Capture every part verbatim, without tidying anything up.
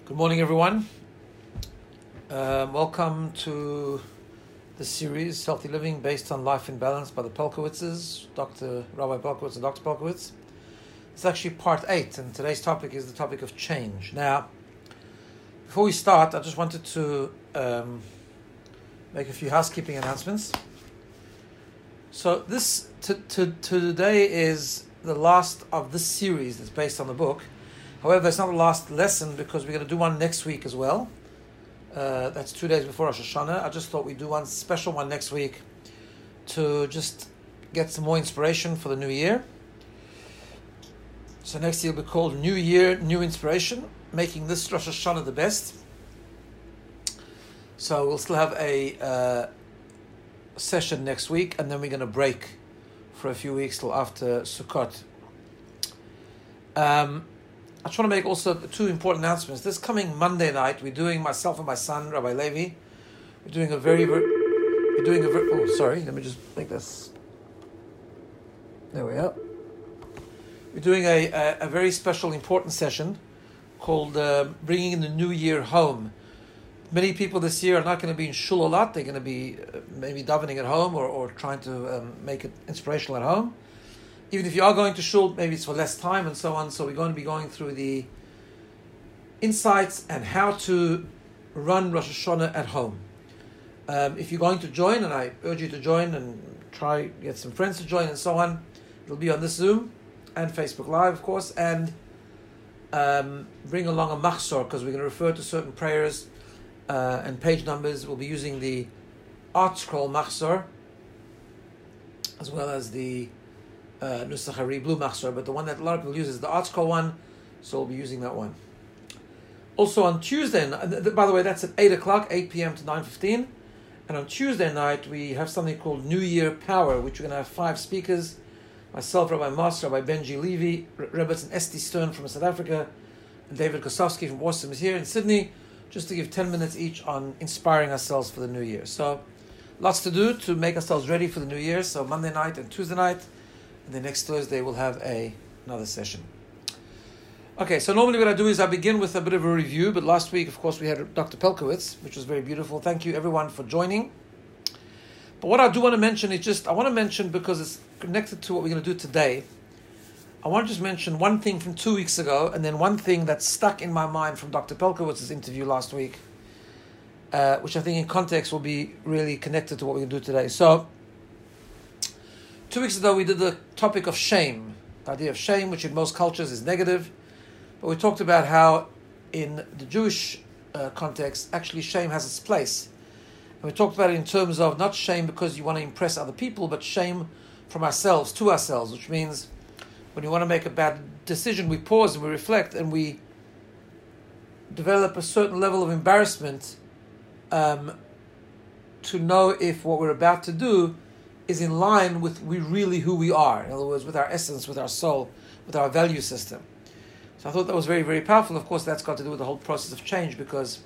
Good morning, everyone. Um, welcome to the series Healthy Living Based on Life in Balance by the Pelkowitzes, Doctor Rabbi Pelkowitz and Doctor Pelkowitz. It's actually part eight, and today's topic is the topic of change. Now, before we start, I just wanted to um, make a few housekeeping announcements. So this to, to, to today is the last of this series that's based on the book. However, it's not the last lesson because we're going to do one next week as well. Uh, that's two days before Rosh Hashanah. I just thought we'd do one special one next week to just get some more inspiration for the new year. So next year will be called New Year, New Inspiration, making this Rosh Hashanah the best. So we'll still have a uh, session next week, and then we're going to break for a few weeks till after Sukkot. Um, I just want to make also two important announcements. This coming Monday night, we're doing, myself and my son, Rabbi Levi, we're doing a very, very we're doing a very, oh, sorry, let me just make this. There we are. We're doing a, a, a very special, important session called uh, Bringing the New Year Home. Many people this year are not going to be in shul a lot. They're going to be uh, maybe davening at home or, or trying to um, make it inspirational at home. Even if you are going to shul, maybe it's for less time and so on. So we're going to be going through the insights and how to run Rosh Hashanah at home. Um, if you're going to join, and I urge you to join and try get some friends to join and so on, it'll be on this Zoom and Facebook Live, of course, and um, bring along a machzor because we're going to refer to certain prayers uh, and page numbers. We'll be using the Art Scroll machzor as well as the Uh, Nusach Hari Blue Machzor, but the one that a lot of people use is the Art Scroll one, so we'll be using that one. Also on Tuesday, by the way, that's at eight o'clock, eight p.m. to nine fifteen, and on Tuesday night we have something called New Year Power, which we're going to have five speakers, myself, Rabbi Mas, Rabbi Benji Levy, Rebbetzin Esti Stern from South Africa, and David Kosowski from Boston is here in Sydney, just to give ten minutes each on inspiring ourselves for the new year. So lots to do to make ourselves ready for the new year, so Monday night and Tuesday night. And then next Thursday we'll have a another session. Okay, so normally what I do is I begin with a bit of a review, but last week, of course, we had Doctor Pelkowitz, which was very beautiful. Thank you, everyone, for joining. But what I do want to mention is just, I want to mention, because it's connected to what we're going to do today, I want to just mention one thing from two weeks ago, and then one thing that's stuck in my mind from Doctor Pelkowitz's interview last week, uh, which I think in context will be really connected to what we're going to do today. So, Two weeks ago, we did the topic of shame, the idea of shame, which in most cultures is negative. But we talked about how, in the Jewish uh, context, actually shame has its place. And we talked about it in terms of not shame because you want to impress other people, but shame from ourselves, to ourselves, which means when you want to make a bad decision, we pause and we reflect and we develop a certain level of embarrassment um, to know if what we're about to do is in line with we really who we are. In other words, with our essence, with our soul, with our value system. So I thought that was very, very powerful. Of course, that's got to do with the whole process of change because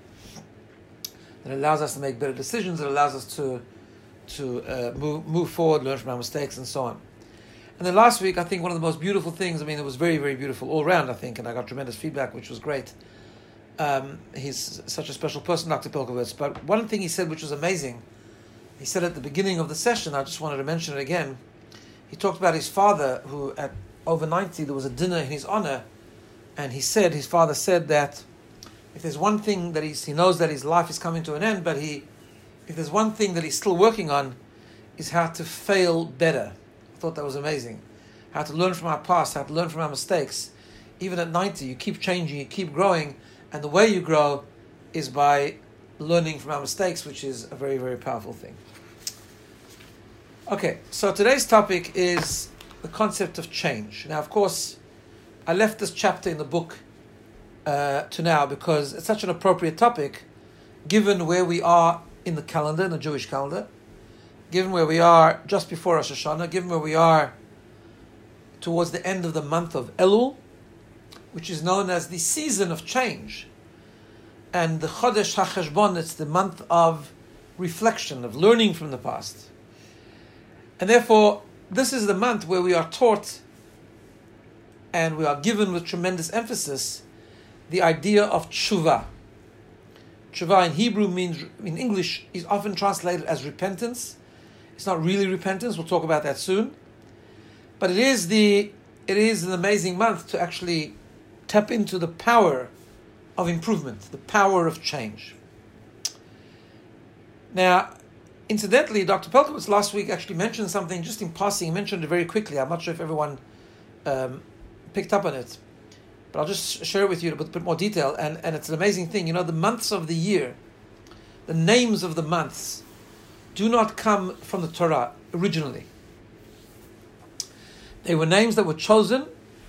it allows us to make better decisions. It allows us to to uh, move move forward, learn from our mistakes, and so on. And then last week, I think one of the most beautiful things. I mean, it was very, very beautiful all around. I think, and I got tremendous feedback, which was great. Um, he's such a special person, Doctor Pelkowitz. But one thing he said, which was amazing. He said at the beginning of the session, I just wanted to mention it again, he talked about his father who at over ninety, there was a dinner in his honor, and he said, his father said that if there's one thing that he's, he knows that his life is coming to an end, but he, if there's one thing that he's still working on, is how to fail better. I thought that was amazing. How to learn from our past, how to learn from our mistakes. Even at ninety, you keep changing, you keep growing, and the way you grow is by learning from our mistakes, which is a very, very powerful thing. Okay, so today's topic is the concept of change. Now, of course, I left this chapter in the book uh, to now because it's such an appropriate topic, given where we are in the calendar, in the Jewish calendar, given where we are just before Rosh Hashanah, given where we are towards the end of the month of Elul, which is known as the season of change. And the Chodesh HaCheshbon, it's the month of reflection, of learning from the past. And therefore, this is the month where we are taught and we are given with tremendous emphasis the idea of tshuva. Tshuva in Hebrew means, in English, is often translated as repentance. It's not really repentance. We'll talk about that soon. But it is the it is an amazing month to actually tap into the power of improvement, the power of change. Now, incidentally, Doctor Pelkowitz last week actually mentioned something just in passing. He mentioned it very quickly. I'm not sure if everyone um, picked up on it. But I'll just share it with you with a bit more detail. And, and it's an amazing thing. You know, the months of the year, the names of the months, do not come from the Torah originally. They were names that were chosen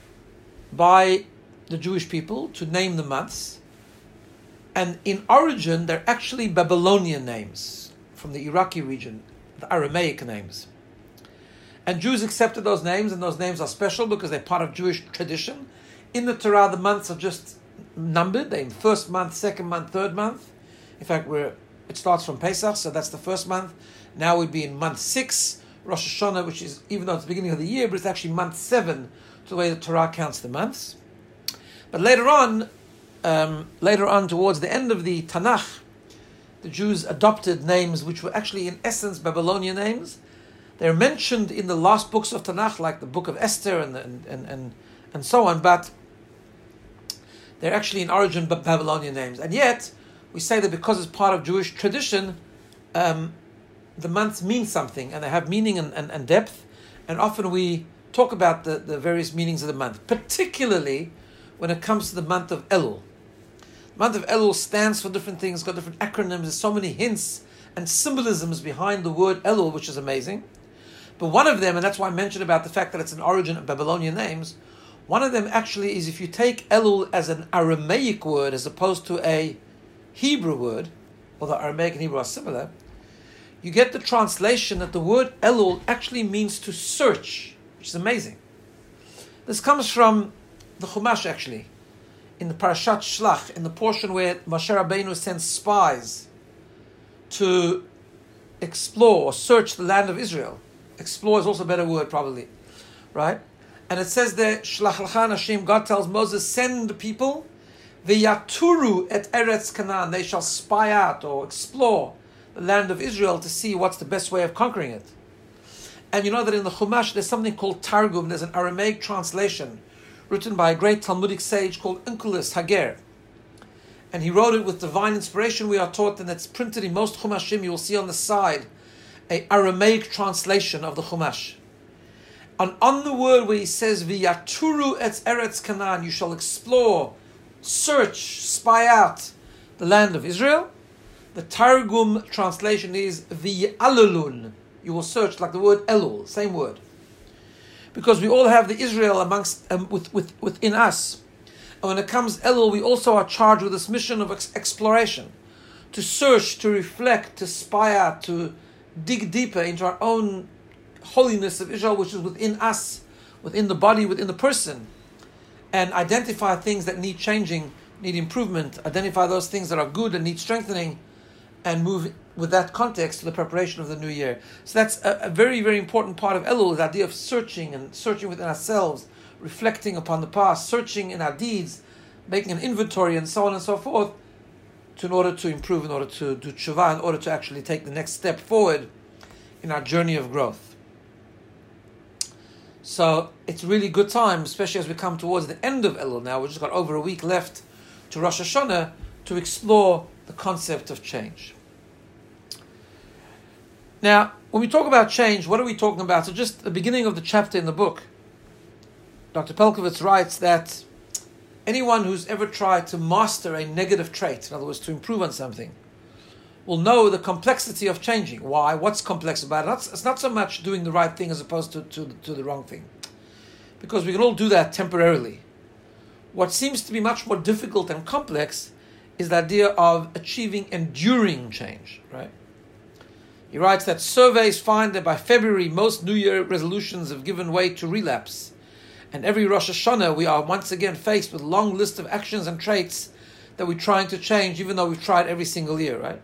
by the Jewish people to name the months. And in origin, they're actually Babylonian names from the Iraqi region, the Aramaic names. And Jews accepted those names, and those names are special because they're part of Jewish tradition. In the Torah, the months are just numbered. They're in first month, second month, third month. In fact, we're, it starts from Pesach, so that's the first month. Now we'd be in month six, Rosh Hashanah, which is, even though it's the beginning of the year, but it's actually month seven to the way the Torah counts the months. But later on, um, later on towards the end of the Tanakh, the Jews adopted names which were actually in essence Babylonian names. They're mentioned in the last books of Tanakh, like the book of Esther and and and, and, and so on, but they're actually in origin Babylonian names. And yet, we say that because it's part of Jewish tradition, um, the months mean something, and they have meaning and, and, and depth, and often we talk about the, the various meanings of the month, particularly when it comes to the month of Elul. The month of Elul stands for different things, got different acronyms, there's so many hints and symbolisms behind the word Elul, which is amazing. But one of them, and that's why I mentioned about the fact that it's an origin of Babylonian names, one of them actually is if you take Elul as an Aramaic word as opposed to a Hebrew word, although Aramaic and Hebrew are similar, you get the translation that the word Elul actually means to search, which is amazing. This comes from the Chumash actually, in the Parashat Shlach, in the portion where Moshe Rabbeinu sends spies to explore or search the land of Israel. Explore is also a better word probably, right? And it says there, Shlach lecha Anashim, God tells Moses, send people, v'yaturu et Eretz Canaan, they shall spy out or explore the land of Israel to see what's the best way of conquering it. And you know that in the Chumash there's something called Targum, there's an Aramaic translation written by a great Talmudic sage called Onkelos Hager. And he wrote it with divine inspiration, we are taught, and it's printed in most Chumashim. You will see on the side a Aramaic translation of the Chumash. And on the word where he says, V'yaturu et Eretz Canaan, you shall explore, search, spy out the land of Israel, the Targum translation is V'yalulun, you will search, like the word Elul, same word. Because we all have the Israel amongst um, with, with, within us. And when it comes Elul, we also are charged with this mission of ex- exploration, to search, to reflect, to spy out, to dig deeper into our own holiness of Israel, which is within us, within the body, within the person, and identify things that need changing, need improvement, identify those things that are good and need strengthening, and move with that context to the preparation of the new year. So that's a, a very, very important part of Elul, the idea of searching and searching within ourselves, reflecting upon the past, searching in our deeds, making an inventory and so on and so forth, to, in order to improve, in order to do tshuva, in order to actually take the next step forward in our journey of growth. So it's really good time, especially as we come towards the end of Elul now, we've just got over a week left to Rosh Hashanah, to explore the concept of change. Now, when we talk about change, what are we talking about? So just the beginning of the chapter in the book, Doctor Pelkowitz writes that anyone who's ever tried to master a negative trait, in other words, to improve on something, will know the complexity of changing. Why? What's complex about it? It's not so much doing the right thing as opposed to, to, to the wrong thing. Because we can all do that temporarily. What seems to be much more difficult and complex is the idea of achieving enduring change, right? He writes that surveys find that by February, most New Year resolutions have given way to relapse. And every Rosh Hashanah, we are once again faced with a long list of actions and traits that we're trying to change, even though we've tried every single year, right?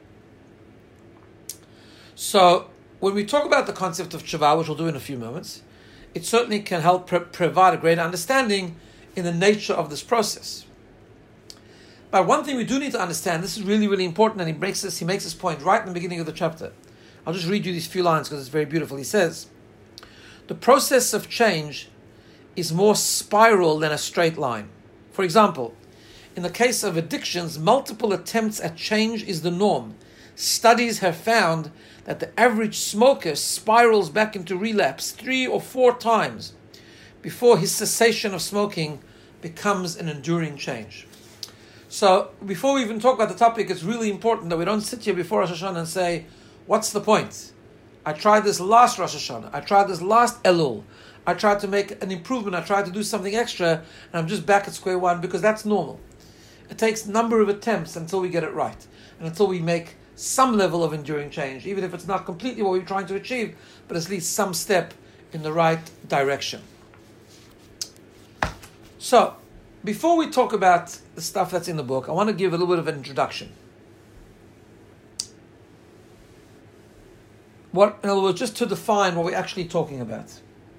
So, when we talk about the concept of tshuva, which we'll do in a few moments, it certainly can help pre- provide a greater understanding in the nature of this process. But one thing we do need to understand, this is really, really important, and he makes this, he makes this point right in the beginning of the chapter. I'll just read you these few lines because it's very beautiful. He says, the process of change is more spiral than a straight line. For example, in the case of addictions, multiple attempts at change is the norm. Studies have found that the average smoker spirals back into relapse three or four times before his cessation of smoking becomes an enduring change. So before we even talk about the topic, it's really important that we don't sit here before Rosh Hashanah and say, what's the point? I tried this last Rosh Hashanah. I tried this last Elul. I tried to make an improvement. I tried to do something extra, and I'm just back at square one, because that's normal. It takes a number of attempts until we get it right, and until we make some level of enduring change, even if it's not completely what we're trying to achieve, but at least some step in the right direction. So, before we talk about the stuff that's in the book, I want to give a little bit of an introduction. What, in other words, just to define what we're actually talking about.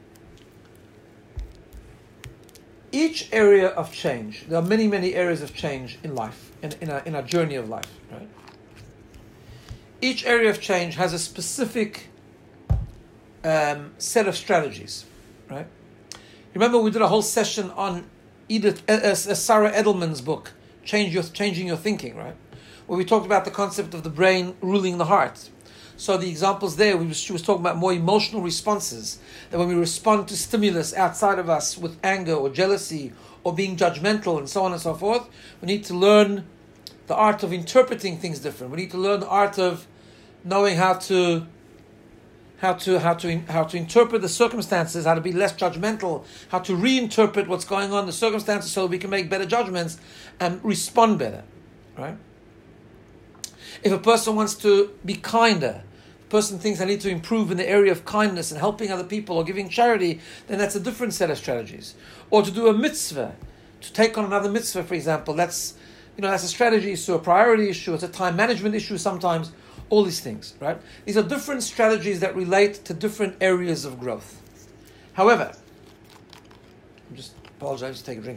Each area of change, there are many, many areas of change in life, in, in, our, in our journey of life, right? Each area of change has a specific um, set of strategies, right? Remember, we did a whole session on Edith, uh, uh, Sarah Edelman's book, Change Your, Changing Your Thinking, right? Where we talked about the concept of the brain ruling the heart. So the examples there, we was, she was talking about more emotional responses, that when we respond to stimulus outside of us with anger or jealousy or being judgmental and so on and so forth, we need to learn the art of interpreting things different. We need to learn the art of knowing how to how to how to how to interpret the circumstances, how to be less judgmental, how to reinterpret what's going on in the circumstances so that we can make better judgments and respond better, right? If a person wants to be kinder, a person thinks I need to improve in the area of kindness and helping other people or giving charity, then that's a different set of strategies. Or to do a mitzvah, to take on another mitzvah, for example, that's you know that's a strategy issue, a priority issue, it's a time management issue sometimes, all these things, right? These are different strategies that relate to different areas of growth. However, I just apologize, to take a drink.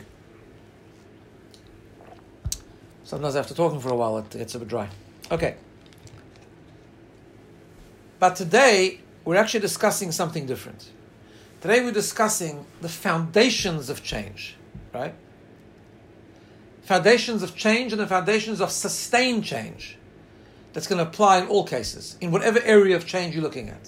Sometimes after talking for a while, it gets a bit dry. Okay. But today, we're actually discussing something different. Today, we're discussing the foundations of change, right? Foundations of change and the foundations of sustained change that's going to apply in all cases, in whatever area of change you're looking at.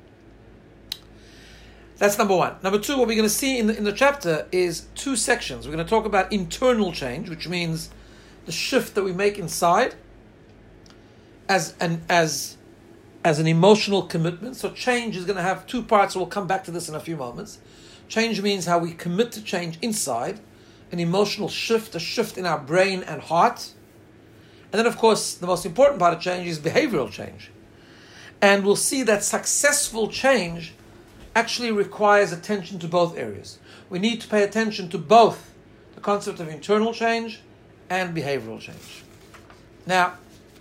That's number one. Number two, what we're going to see in the, in the chapter is two sections. We're going to talk about internal change, which means the shift that we make inside, as an as as an emotional commitment. So change is going to have two parts. We'll come back to this in a few moments. Change means how we commit to change inside, an emotional shift, a shift in our brain and heart. And then, of course, the most important part of change is behavioral change. And we'll see that successful change actually requires attention to both areas. We need to pay attention to both the concept of internal change and behavioral change. Now,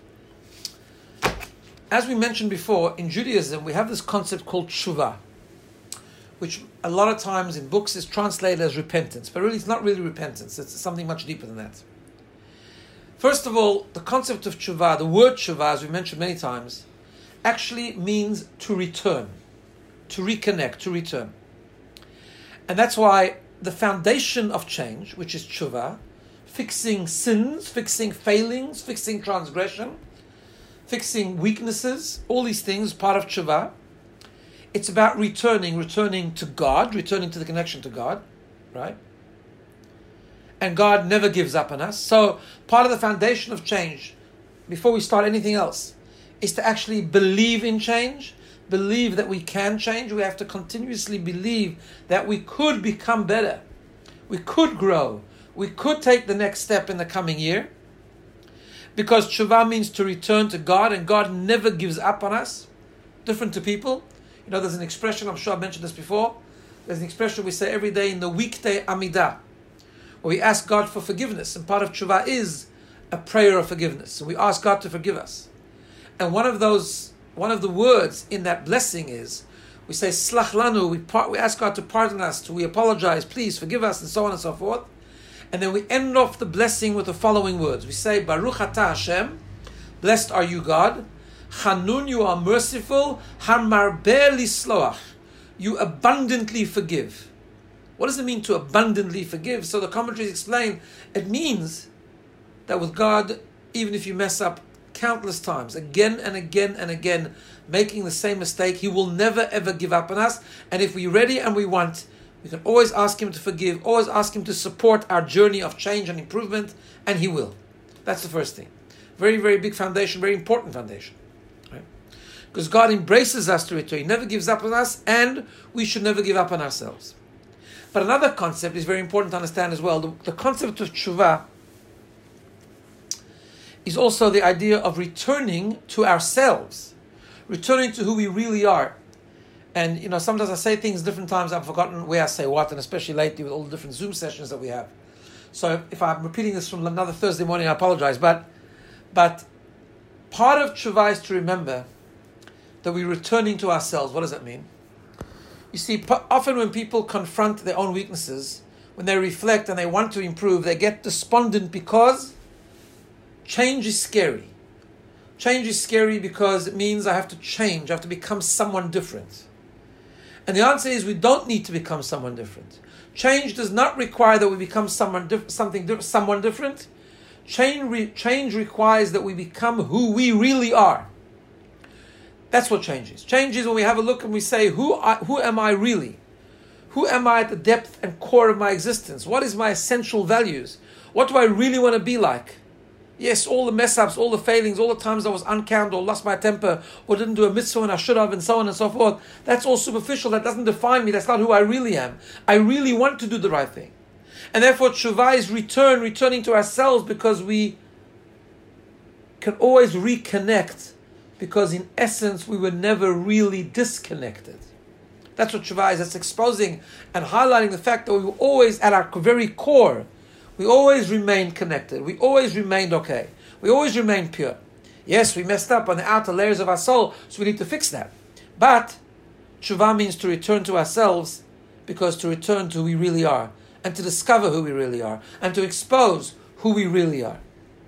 as we mentioned before, in Judaism, we have this concept called tshuva, which a lot of times in books is translated as repentance, but really it's not really repentance, it's something much deeper than that. First of all, the concept of tshuva, the word tshuva, as we mentioned many times, actually means to return, to reconnect, to return. And that's why the foundation of change, which is tshuva, fixing sins, fixing failings, fixing transgression, fixing weaknesses, all these things, part of tshuva. It's about returning, returning to God, returning to the connection to God, right? And God never gives up on us. So part of the foundation of change, before we start anything else, is to actually believe in change, believe that we can change. We have to continuously believe that we could become better. We could grow. We could take the next step in the coming year. Because tshuva means to return to God, and God never gives up on us. Different to people. You know, there's an expression, I'm sure I've mentioned this before. There's an expression we say every day in the weekday Amidah, where we ask God for forgiveness. And part of tshuva is a prayer of forgiveness. So we ask God to forgive us. And one of those, one of the words in that blessing is, we say, Slach lanu, we, par- we ask God to pardon us, to, we apologize, please forgive us, and so on and so forth. And then we end off the blessing with the following words. We say, Baruch atah Hashem, blessed are you God. Chanun, you are merciful. Hamarbeh lisloach, you abundantly forgive. What does it mean to abundantly forgive? So the commentaries explain, it means that with God, even if you mess up countless times, again and again and again, making the same mistake, He will never ever give up on us. And if we're ready and we want, we can always ask Him to forgive, always ask Him to support our journey of change and improvement, and He will. That's the first thing. Very, very big foundation, very important foundation. Right? Because God embraces us to return. He never gives up on us, and we should never give up on ourselves. But another concept is very important to understand as well. The, the concept of tshuva is also the idea of returning to ourselves, returning to who we really are. And, you know, sometimes I say things different times, I've forgotten where I say what, and especially lately with all the different Zoom sessions that we have. So if I'm repeating this from another Thursday morning, I apologize. But, but part of tshuva is to remember that we're returning to ourselves. What does that mean? You see, often when people confront their own weaknesses, when they reflect and they want to improve, they get despondent because change is scary. Change is scary because it means I have to change, I have to become someone different. And the answer is we don't need to become someone different. Change does not require that we become someone diff- something di- someone different. Change, re- change requires that we become who we really are. That's what change is. Change is when we have a look and we say, who I, who am I really? Who am I at the depth and core of my existence? What is my essential values? What do I really want to be like? Yes, all the mess ups, all the failings, all the times I was unkind or lost my temper or didn't do a mitzvah when I should have, and so on and so forth. That's all superficial. That doesn't define me. That's not who I really am. I really want to do the right thing. And therefore, tshuva is return, returning to ourselves, because we can always reconnect, because in essence, we were never really disconnected. That's what tshuva is. That's exposing and highlighting the fact that we were always at our very core. We always remained connected. We always remained okay. We always remained pure. Yes, we messed up on the outer layers of our soul, so we need to fix that. But tshuva means to return to ourselves, because to return to who we really are, and to discover who we really are, and to expose who we really are.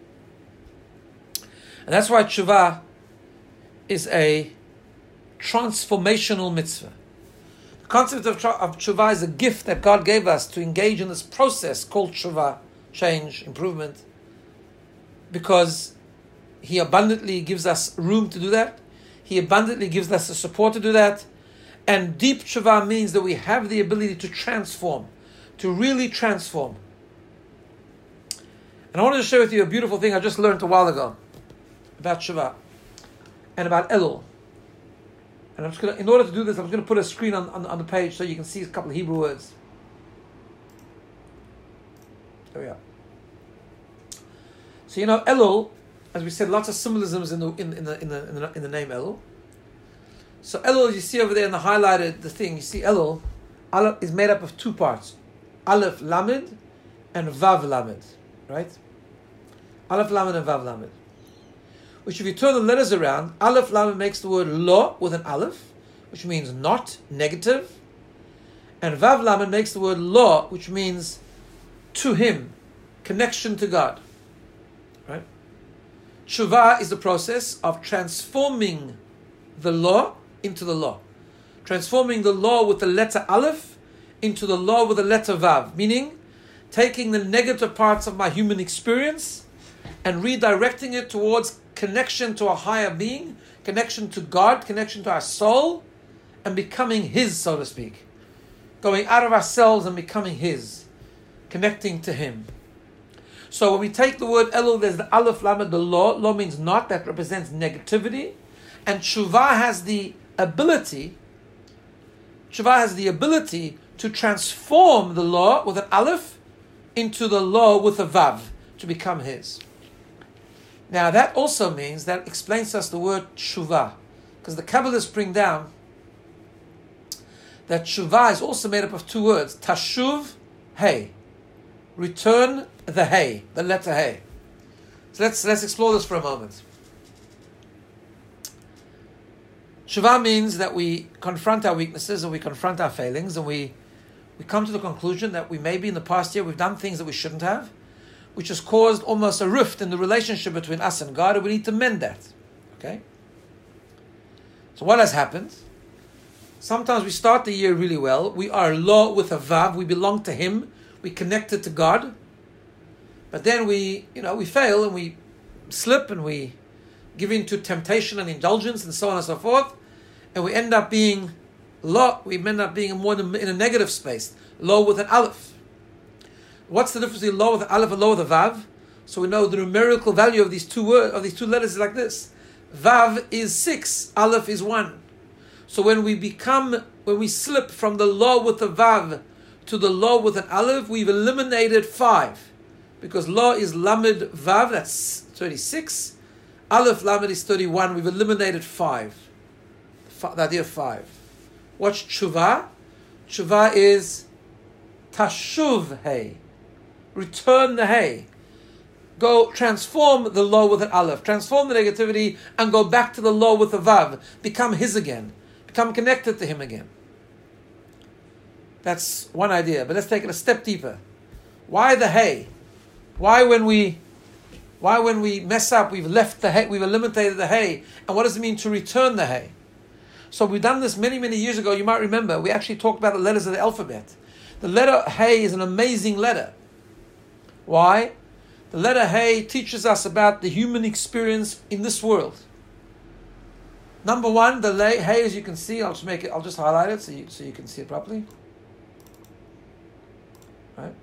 And that's why tshuva is a transformational mitzvah. The concept of, of tshuva is a gift that God gave us to engage in this process called tshuva, change, improvement, because He abundantly gives us room to do that. He abundantly gives us the support to do that. And deep tshuva means that we have the ability to transform, to really transform. And I wanted to share with you a beautiful thing I just learned a while ago about tshuva and about Elul. And I'm just going to, in order to do this, I'm going to put a screen on, on, on the page so you can see a couple of Hebrew words. There we are. So you know, Elul, as we said, lots of symbolisms in the in, in the in the in the, in the name Elul. So Elul, you see over there in the highlighted the thing, you see Elul, Aleph is made up of two parts, Aleph Lamed and Vav Lamed, right? Aleph Lamed and Vav Lamed. Which, if you turn the letters around, Aleph Lamed makes the word lo with an Aleph, which means not, negative. And Vav Lamed makes the word lo, which means to Him, connection to God. Right? Tshuva is the process of transforming the law into the law. Transforming the law with the letter Aleph into the law with the letter Vav. Meaning, taking the negative parts of my human experience and redirecting it towards connection to a higher being, connection to God, connection to our soul, and becoming His, so to speak. Going out of ourselves and becoming His, connecting to Him. So when we take the word Elul, there's the Aleph Lamed, the law. Law means not, that represents negativity. And tshuva has the ability, tshuva has the ability to transform the law with an Aleph into the law with a Vav, to become His. Now that also means, that explains to us the word tshuva, because the Kabbalists bring down that tshuva is also made up of two words, tashuv, hey, return the hey, the letter hey. So let's let's explore this for a moment. Tshuva means that we confront our weaknesses and we confront our failings and we we come to the conclusion that we maybe in the past year we've done things that we shouldn't have, which has caused almost a rift in the relationship between us and God, and we need to mend that. Okay? So what has happened? Sometimes we start the year really well. We are lo with a vav. We belong to Him. We connected to God. But then we, you know, we fail and we slip and we give in to temptation and indulgence and so on and so forth. And we end up being lo. We end up being more in a, in a negative space. Lo with an aleph. What's the difference between lo with an aleph and lo with a vav? So we know the numerical value of these two words, of these two letters is like this. Vav is six. Aleph is one. So when we become, when we slip from the lo with a vav to the lo with an aleph, we've eliminated five. Because lo is lamed vav, that's thirty-six. Aleph lamed is thirty-one. We've eliminated five. The idea of five. What's tshuva? Tshuva is tashuv hey. Return the hey. Go transform the lo with an aleph. Transform the negativity and go back to the lo with a vav. Become his again. Become connected to him again. That's one idea. But let's take it a step deeper. Why the hey? Why when we why when we mess up we've left the hay, we've eliminated the hay, and what does it mean to return the hay? So we've done this many, many years ago. You might remember, we actually talked about the letters of the alphabet. The letter hay is an amazing letter. Why? The letter hay teaches us about the human experience in this world. Number one, the hay, as you can see, I'll just make it, I'll just highlight it so you, so you can see it properly. Right?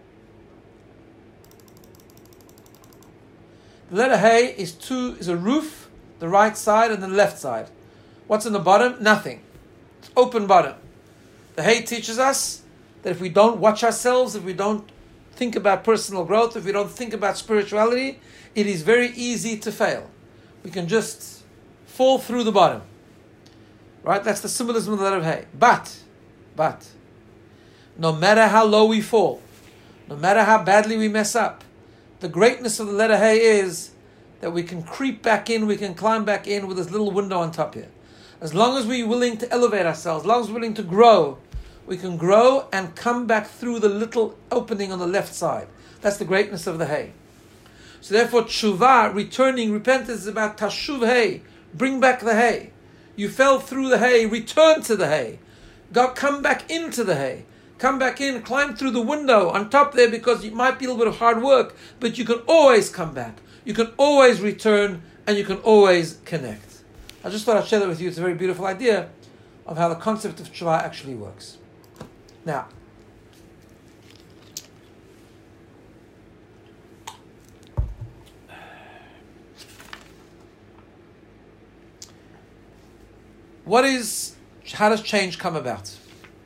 The letter hay is two is a roof, the right side and the left side. What's in the bottom? Nothing. It's open bottom. The hay teaches us that if we don't watch ourselves, if we don't think about personal growth, if we don't think about spirituality, it is very easy to fail. We can just fall through the bottom. Right? That's the symbolism of the letter hay. But, but, no matter how low we fall, no matter how badly we mess up, the greatness of the letter hay is that we can creep back in, we can climb back in with this little window on top here. As long as we're willing to elevate ourselves, as long as we're willing to grow, we can grow and come back through the little opening on the left side. That's the greatness of the hay. So therefore, tshuva, returning, repentance is about tashuv hay. Bring back the hay. You fell through the hay, return to the hay. Go, come back into the hay. Come back in, climb through the window on top there, because it might be a little bit of hard work, but you can always come back. You can always return, and you can always connect. I just thought I'd share that with you. It's a very beautiful idea of how the concept of tshuva actually works. Now, what is, how does change come about?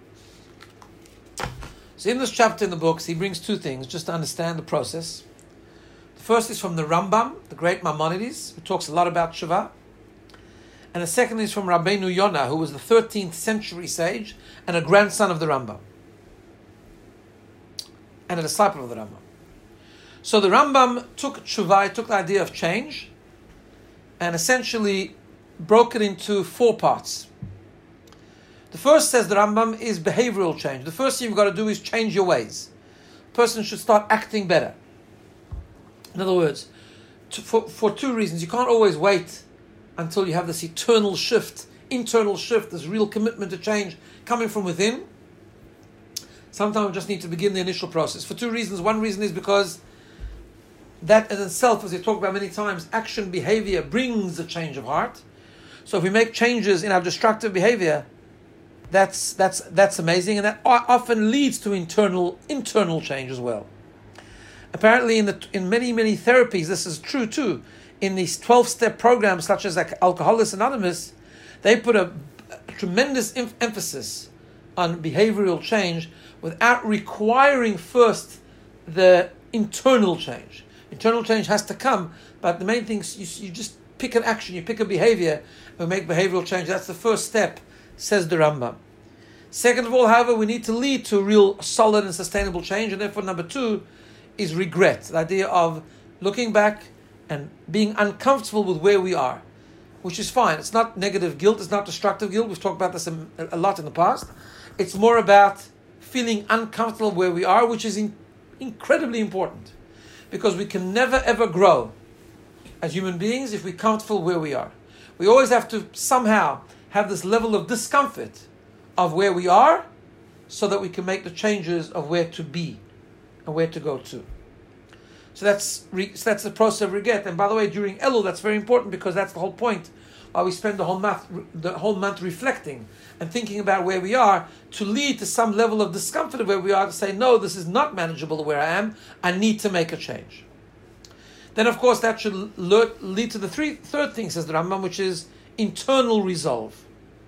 So in this chapter in the books, he brings two things, just to understand the process. The first is from the Rambam, the great Maimonides, who talks a lot about tshuva. And the second is from Rabbeinu Yonah, who was the thirteenth century sage and a grandson of the Rambam. And a disciple of the Rambam. So the Rambam took tshuva, took the idea of change, and essentially broke it into four parts. The first, says the Rambam, is behavioral change. The first thing you've got to do is change your ways. A person should start acting better. In other words, to, for, for two reasons. You can't always wait until you have this eternal shift, internal shift, this real commitment to change coming from within. Sometimes we just need to begin the initial process. For two reasons. One reason is because that in itself, as we talked about many times, action, behavior brings a change of heart. So if we make changes in our destructive behavior, That's that's that's amazing, and that often leads to internal internal change as well. Apparently, in the in many many therapies, this is true too. In these twelve-step programs, such as like Alcoholics Anonymous, they put a, a tremendous em- emphasis on behavioral change without requiring first the internal change. Internal change has to come, but the main thing is you, you just pick an action, you pick a behavior, and make behavioral change. That's the first step, says the Rambam. Second of all, however, we need to lead to real solid and sustainable change, and therefore number two is regret. The idea of looking back and being uncomfortable with where we are, which is fine. It's not negative guilt, it's not destructive guilt. We've talked about this a lot in the past. It's more about feeling uncomfortable where we are, which is in, incredibly important. Because we can never ever grow as human beings if we're comfortable where we are. We always have to somehow have this level of discomfort of where we are so that we can make the changes of where to be and where to go to. So that's re, so that's the process of regret. And by the way, during Elul, that's very important because that's the whole point. Why we spend the whole month, the whole month reflecting and thinking about where we are, to lead to some level of discomfort of where we are, to say, no, this is not manageable where I am. I need to make a change. Then, of course, that should lead to the three, third thing, says the Rambam, which is internal resolve.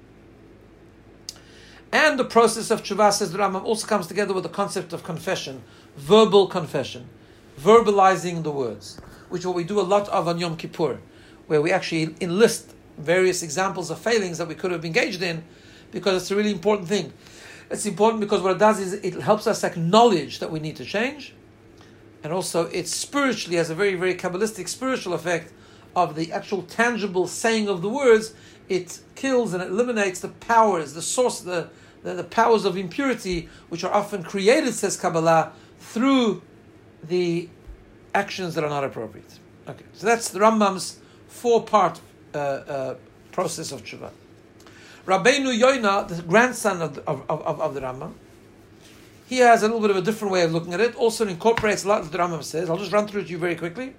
And the process of tshuva, says the Rambam, also comes together with the concept of confession, verbal confession, verbalizing the words, which is what we do a lot of on Yom Kippur, where we actually enlist various examples of failings that we could have engaged in, because it's a really important thing. It's important because what it does is it helps us acknowledge that we need to change, and also it spiritually has a very, very Kabbalistic spiritual effect of the actual tangible saying of the words. It kills and eliminates the powers, the source, the, the, the powers of impurity, which are often created, says Kabbalah, through the actions that are not appropriate. Okay, so that's the Rambam's four-part uh, uh, process of tshuva. Rabbeinu Yoina, the grandson of the, of, of, of the Rambam, he has a little bit of a different way of looking at it. Also incorporates a lot of what the Rambam says. I'll just run through it to you very quickly.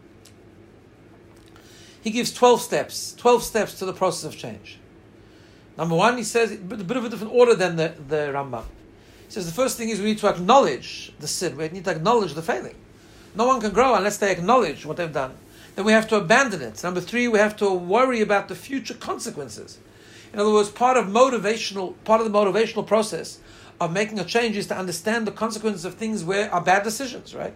He gives twelve steps, twelve steps to the process of change. Number one, he says, a bit of a different order than the, the Rambam. He says the first thing is we need to acknowledge the sin. We need to acknowledge the failing. No one can grow unless they acknowledge what they've done. Then we have to abandon it. Number three, we have to worry about the future consequences. In other words, part of motivational, part of the motivational process of making a change is to understand the consequences of things where are bad decisions, right?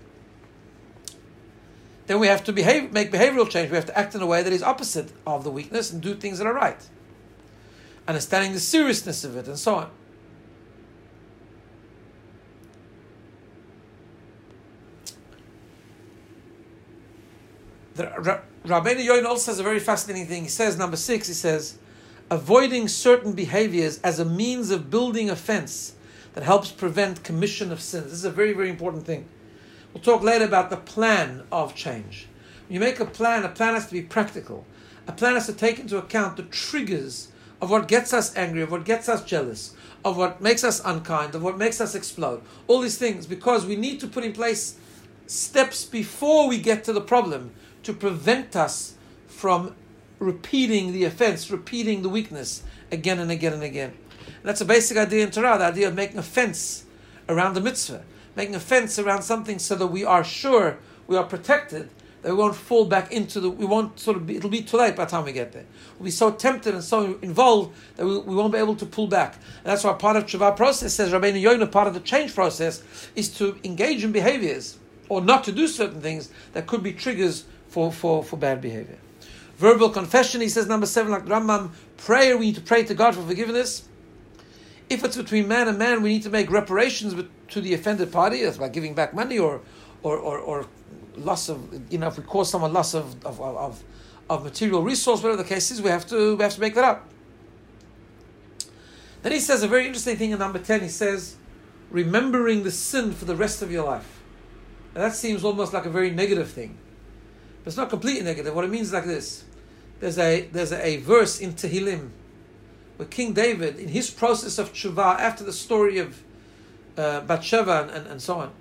Then we have to behave, make behavioral change. We have to act in a way that is opposite of the weakness and do things that are right. Understanding the seriousness of it and so on. The Rabbeinu Yoina also says a very fascinating thing. He says, number six, he says, avoiding certain behaviors as a means of building a fence that helps prevent commission of sins. This is a very, very important thing. We'll talk later about the plan of change. When you make a plan, a plan has to be practical. A plan has to take into account the triggers of what gets us angry, of what gets us jealous, of what makes us unkind, of what makes us explode. All these things, because we need to put in place steps before we get to the problem to prevent us from repeating the offense, repeating the weakness again and again and again. And that's a basic idea in Torah, the idea of making a fence around the mitzvah, making a fence around something so that we are sure we are protected, that we won't fall back into the, we won't sort of be, it'll be too late by the time we get there. We'll be so tempted and so involved that we, we won't be able to pull back. And that's why part of Tshuva process, says Rabbeinu Yoina, part of the change process is to engage in behaviors or not to do certain things that could be triggers for, for, for bad behavior. Verbal confession, he says, number seven, like the Rambam, prayer, we need to pray to God for forgiveness. If it's between man and man, we need to make reparations to the offended party, that's by giving back money or or, or, or loss of, you know, if we cause someone loss of of, of of material resource, whatever the case is, we have to we have to make that up. Then he says a very interesting thing in number ten, he says, remembering the sin for the rest of your life. And that seems almost like a very negative thing. But it's not completely negative. What it means is like this. There's a there's a, a verse in Tehillim where King David, in his process of tshuva, after the story of uh, Bathsheba and, and, and so on,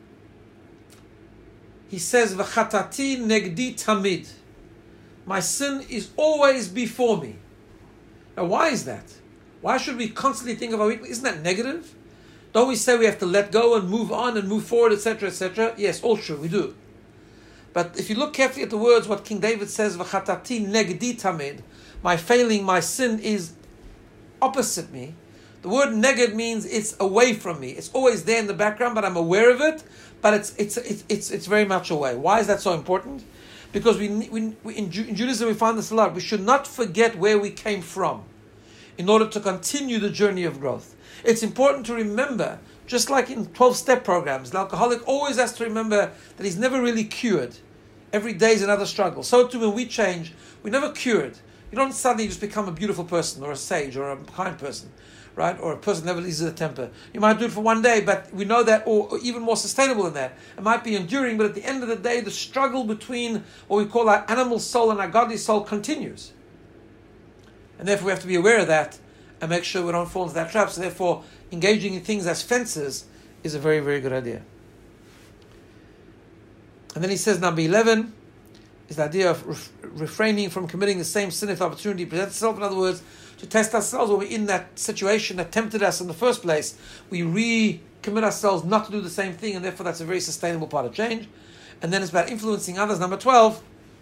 he says, "V'chatati negdi tamid." My sin is always before me. Now, why is that? Why should we constantly think of our weakness? Isn't that negative? Don't we say we have to let go and move on and move forward, et cetera, et cetera? Yes, all true, we do. But if you look carefully at the words, what King David says, "V'chatati negdi tamid," my failing, my sin is opposite me. The word neged means it's away from me. It's always there in the background, but I'm aware of it. But it's it's it's it's, it's very much away. Why is that so important? Because we, we, we in, Ju- in Judaism we find this a lot. We should not forget where we came from in order to continue the journey of growth. It's important to remember, just like in twelve-step programs, the alcoholic always has to remember that he's never really cured. Every day is another struggle. So too when we change, we're never cured. You don't suddenly just become a beautiful person or a sage or a kind person. right? Or a person never loses their temper. You might do it for one day, but we know that, or, or even more sustainable than that, it might be enduring, but at the end of the day, the struggle between what we call our animal soul and our godly soul continues. And therefore we have to be aware of that and make sure we don't fall into that trap. So therefore, engaging in things as fences is a very, very good idea. And then he says, number eleven, is the idea of ref- refraining from committing the same sin if the opportunity presents itself. In other words, to test ourselves when we're in that situation that tempted us in the first place, we re-commit ourselves not to do the same thing, and therefore that's a very sustainable part of change. And then it's about influencing others. Number twelve,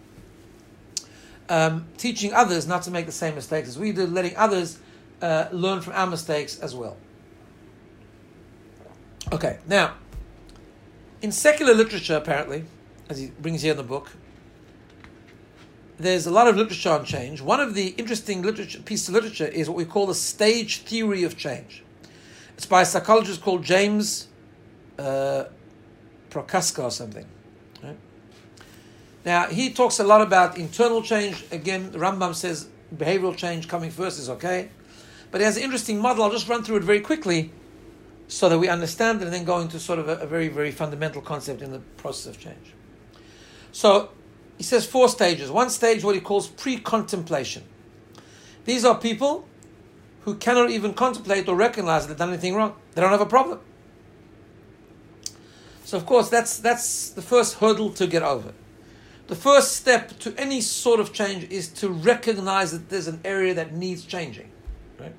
um, teaching others not to make the same mistakes as we do, letting others uh, learn from our mistakes as well. Okay, now, in secular literature, apparently, as he brings here in the book, there's a lot of literature on change. One of the interesting literature, pieces of literature is what we call the stage theory of change. It's by a psychologist called James uh, Prochaska or something. Right? Now, he talks a lot about internal change. Again, the Rambam says behavioral change coming first is okay. But he has an interesting model. I'll just run through it very quickly so that we understand it and then go into sort of a, a very, very fundamental concept in the process of change. So, he says four stages. One stage, what he calls pre-contemplation. These are people who cannot even contemplate or recognize that they've done anything wrong. They don't have a problem. So, of course, that's that's the first hurdle to get over. The first step to any sort of change is to recognize that there's an area that needs changing. Right?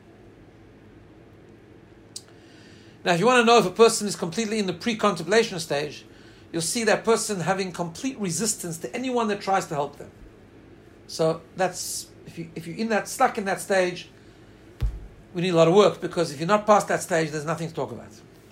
Now, if you want to know if a person is completely in the pre-contemplation stage, you'll see that person having complete resistance to anyone that tries to help them. So that's if you if you're in that stuck in that stage, we need a lot of work, because if you're not past that stage, there's nothing to talk about.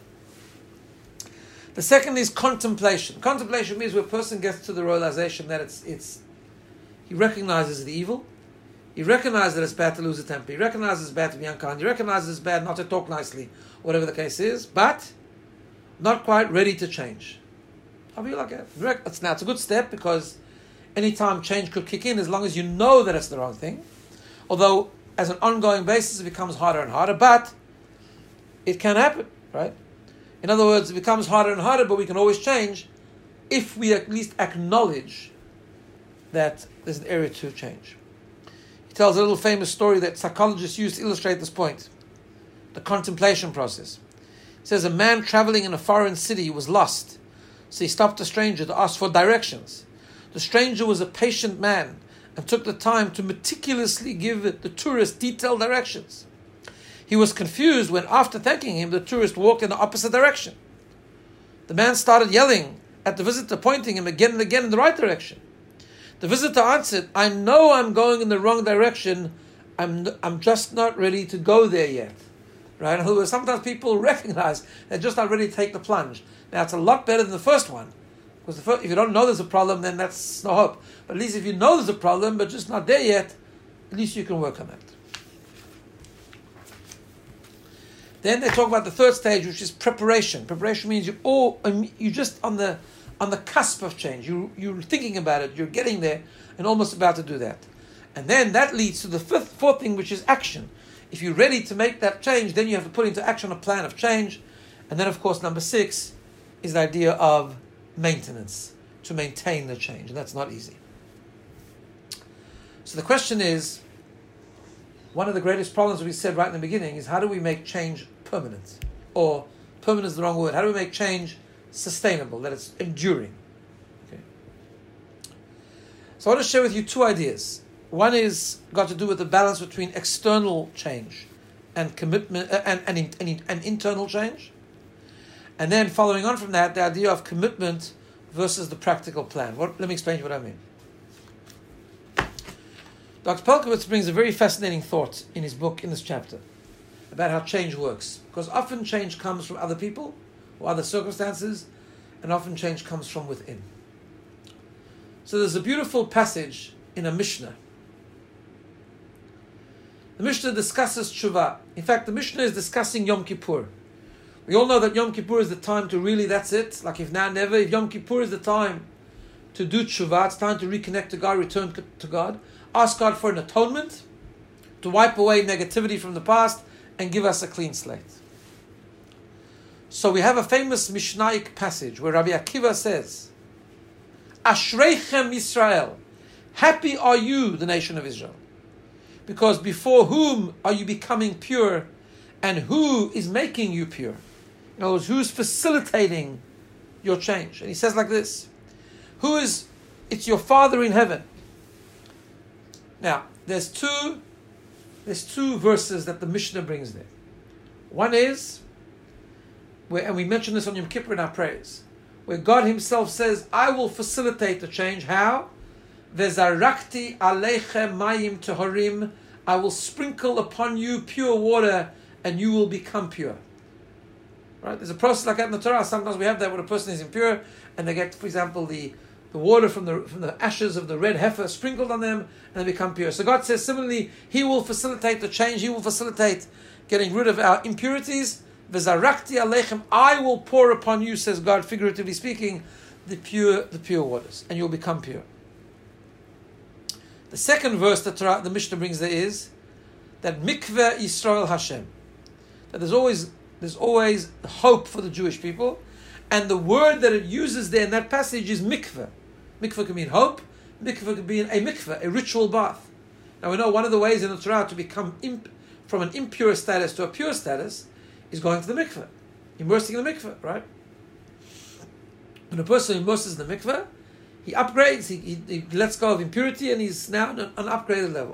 The second is contemplation. Contemplation means where a person gets to the realization that it's it's he recognizes the evil, he recognizes that it's bad to lose a temper, he recognizes it's bad to be unkind, he recognizes it's bad not to talk nicely, whatever the case is, but not quite ready to change. I'll be like, it's now it's a good step, because anytime change could kick in, as long as you know that it's the wrong thing. Although, as an ongoing basis, it becomes harder and harder, but it can happen, right? In other words, it becomes harder and harder, but we can always change if we at least acknowledge that there's an area to change. He tells a little famous story that psychologists use to illustrate this point, the contemplation process. He says a man traveling in a foreign city was lost. So he stopped a stranger to ask for directions. The stranger was a patient man and took the time to meticulously give the tourist detailed directions. He was confused when, after thanking him, the tourist walked in the opposite direction. The man started yelling at the visitor, pointing him again and again in the right direction. The visitor answered, "I know I'm going in the wrong direction. I'm I'm just not ready to go there yet." Right? In other words, sometimes people recognize they're just not ready to take the plunge. Now, it's a lot better than the first one. Because the first, if you don't know there's a problem, then that's no hope. But at least if you know there's a problem, but just not there yet, at least you can work on that. Then they talk about the third stage, which is preparation. Preparation means you all you just on the on the cusp of change. You you're thinking about it, you're getting there, and almost about to do that. And then that leads to the fifth, fourth thing, which is action. If you're ready to make that change, then you have to put into action a plan of change. And then, of course, number six is the idea of maintenance, to maintain the change, and that's not easy. So the question is, one of the greatest problems we said right in the beginning is, how do we make change permanent? Or, permanent is the wrong word, how do we make change sustainable, that it's enduring? Okay. So I want to share with you two ideas. One is got to do with the balance between external change and commitment uh, and, and, and, and internal change. And then following on from that, the idea of commitment versus the practical plan. What, let me explain to you what I mean. Doctor Pelkowitz brings a very fascinating thought in his book, in this chapter, about how change works. Because often change comes from other people or other circumstances, and often change comes from within. So there's a beautiful passage in a Mishnah. The Mishnah discusses tshuva. In fact, the Mishnah is discussing Yom Kippur. We all know that Yom Kippur is the time to really, that's it. Like if now, never. If Yom Kippur is the time to do tshuva, it's time to reconnect to God, return to God. Ask God for an atonement, to wipe away negativity from the past, and give us a clean slate. So we have a famous Mishnaic passage where Rabbi Akiva says, Ashreichem Yisrael, happy are you, the nation of Israel, because before whom are you becoming pure, and who is making you pure? In other words, who's facilitating your change? And he says like this, who is, it's your Father in heaven. Now, there's two, there's two verses that the Mishnah brings there. One is, where, and we mentioned this on Yom Kippur in our prayers, where God himself says, I will facilitate the change. How? Vezarakti aleichem mayim tehorim, I will sprinkle upon you pure water and you will become pure. Right? There's a process like that in the Torah. Sometimes we have that when a person is impure and they get, for example, the, the water from the from the ashes of the red heifer sprinkled on them and they become pure. So God says similarly, he will facilitate the change, he will facilitate getting rid of our impurities. Vezarakti aleichem, I will pour upon you, says God, figuratively speaking, the pure the pure waters, and you'll become pure. The second verse that Torah, the Mishnah brings there is that mikveh Yisrael Hashem, that there's always there's always hope for the Jewish people, and the word that it uses there in that passage is mikveh. Mikveh can mean hope. Mikveh can be a mikveh, a ritual bath. Now we know one of the ways in the Torah to become imp, from an impure status to a pure status is going to the mikveh, immersing in the mikveh, right? When a person immerses in the mikveh, he upgrades, he, he, he lets go of impurity, and he's now on an upgraded level.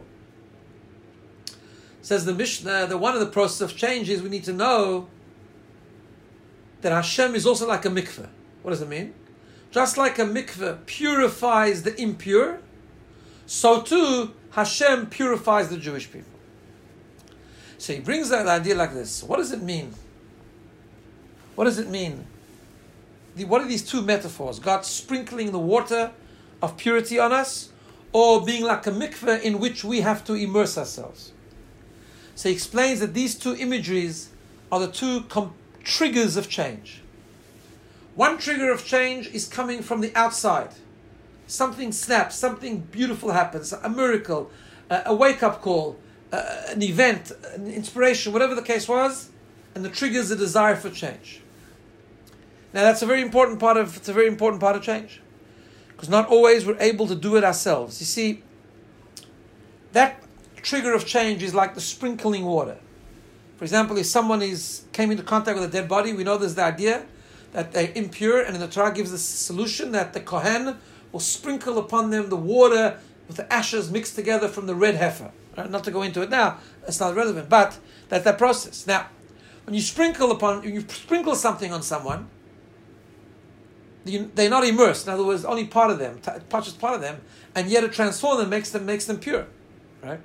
Says the Mishnah that one of the process of change is we need to know that Hashem is also like a mikveh. What does it mean? Just like a mikveh purifies the impure, so too Hashem purifies the Jewish people. So he brings that idea like this. What does it mean? What does it mean? The, what are these two metaphors? God sprinkling the water of purity on us, or being like a mikveh in which we have to immerse ourselves? So he explains that these two imageries are the two com- triggers of change. One trigger of change is coming from the outside. Something snaps, something beautiful happens, a miracle, a, a wake-up call, uh, an event, an inspiration, whatever the case was, and the triggers a desire for change. Now that's a very important part of it's a very important part of change, because not always we're able to do it ourselves. You see, that trigger of change is like the sprinkling water. For example, if someone is came into contact with a dead body, we know there's the idea that they're impure, and in the Torah gives the solution that the Kohen will sprinkle upon them the water with the ashes mixed together from the red heifer. Right? Not to go into it now, it's not relevant, but that's that process. Now, when you sprinkle upon, when you sprinkle something on someone, they're not immersed. In other words, only part of them, it touches part of them, and yet it transforms them, makes them makes them pure, right?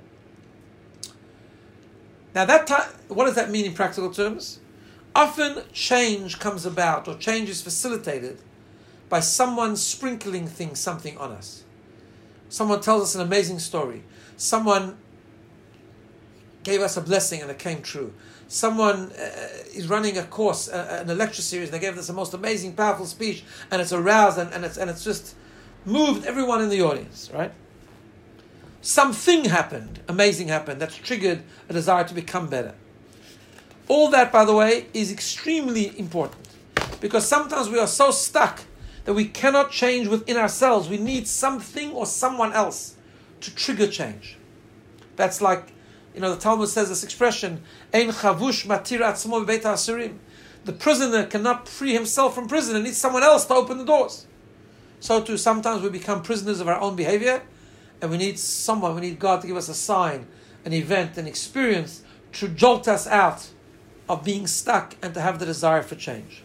Now, that time, what does that mean in practical terms? Often, change comes about, or change is facilitated by someone sprinkling things, something on us. Someone tells us an amazing story. Someone gave us a blessing and it came true. Someone uh, is running a course, uh, an lecture series, and they gave us the most amazing, powerful speech, and it's aroused and, and it's and it's just moved everyone in the audience, right? Something happened, amazing happened, that's triggered a desire to become better. All that, by the way, is extremely important, because sometimes we are so stuck that we cannot change within ourselves. We need something or someone else to trigger change. That's like, you know, the Talmud says this expression, Ein chavush matir atzmo b'beit ha'asurim. The prisoner cannot free himself from prison and needs someone else to open the doors. So too, sometimes we become prisoners of our own behavior, and we need someone, we need God to give us a sign, an event, an experience to jolt us out of being stuck and to have the desire for change.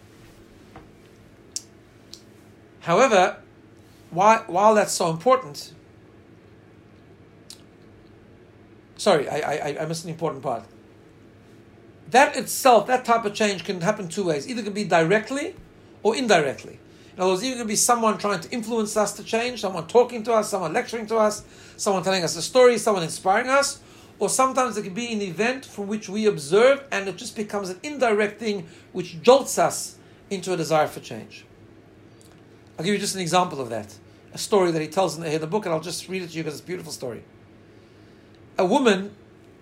However, while, while that's so important, sorry, I, I, I missed an important part. That itself, that type of change can happen two ways. Either it can be directly or indirectly. In other words, either it can be someone trying to influence us to change, someone talking to us, someone lecturing to us, someone telling us a story, someone inspiring us, or sometimes it can be an event from which we observe and it just becomes an indirect thing which jolts us into a desire for change. I'll give you just an example of that. A story that he tells in the, in the book, and I'll just read it to you because it's a beautiful story. A woman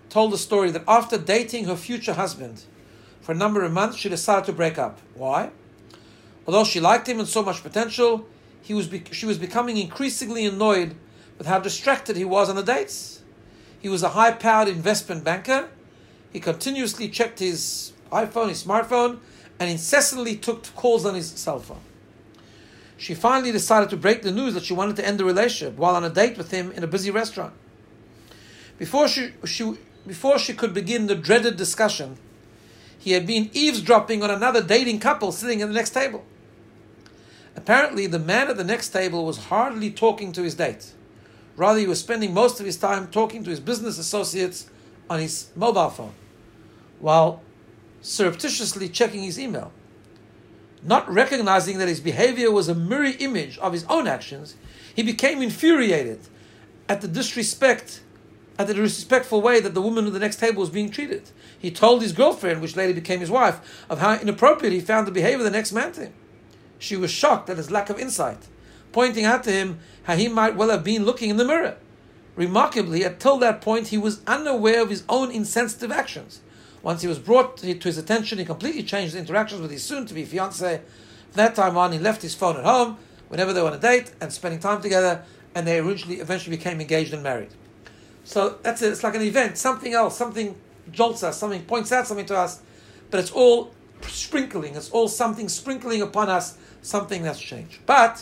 told the story that after dating her future husband for a number of months, she decided to break up. Why? Although she liked him and saw much potential, he was be- she was becoming increasingly annoyed with how distracted he was on the dates. He was a high-powered investment banker. He continuously checked his iPhone, his smartphone, and incessantly took calls on his cell phone. She finally decided to break the news that she wanted to end the relationship while on a date with him in a busy restaurant. Before she, she, before she could begin the dreaded discussion, he had been eavesdropping on another dating couple sitting at the next table. Apparently, the man at the next table was hardly talking to his date. Rather, he was spending most of his time talking to his business associates on his mobile phone, while surreptitiously checking his email. Not recognizing that his behavior was a mirror image of his own actions, he became infuriated at the disrespect, at the disrespectful way that the woman at the next table was being treated. He told his girlfriend, which later became his wife, of how inappropriate he found the behavior of the next man to him. She was shocked at his lack of insight, pointing out to him how he might well have been looking in the mirror. Remarkably, until that point, he was unaware of his own insensitive actions. Once he was brought to his attention, he completely changed his interactions with his soon-to-be fiancée. From that time on, he left his phone at home whenever they were on a date and spending time together, and they originally, eventually became engaged and married. So that's it. It's like an event, something else, something jolts us, something points out something to us, but it's all sprinkling. It's all something sprinkling upon us, something that's changed. But